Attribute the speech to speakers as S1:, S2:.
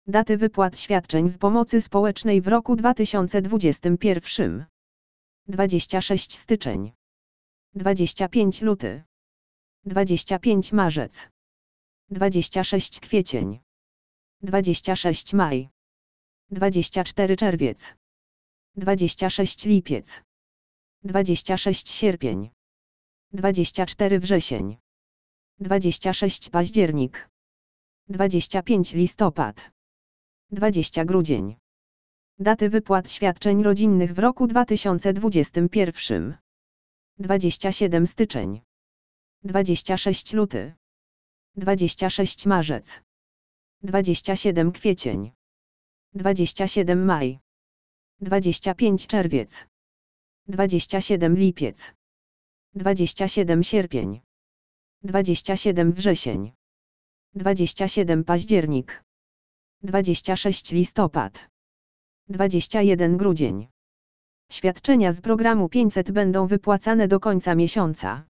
S1: Daty wypłat świadczeń z pomocy społecznej w roku 2021. 26 styczeń. 25 luty. 25 marzec. 26 kwiecień. 26 maj. 24 czerwiec. 26 lipiec. 26 sierpień. 24 wrzesień. 26 październik. 25 listopad. 20 grudzień. Daty wypłat świadczeń rodzinnych w roku 2021. 27 styczeń. 26 luty. 26 marzec. 27 kwiecień. 27 maj. 25 czerwiec. 27 lipiec. 27 sierpień. 27 wrzesień. 27 październik. 26 listopad. 21 grudzień. Świadczenia z programu 500 będą wypłacane do końca miesiąca.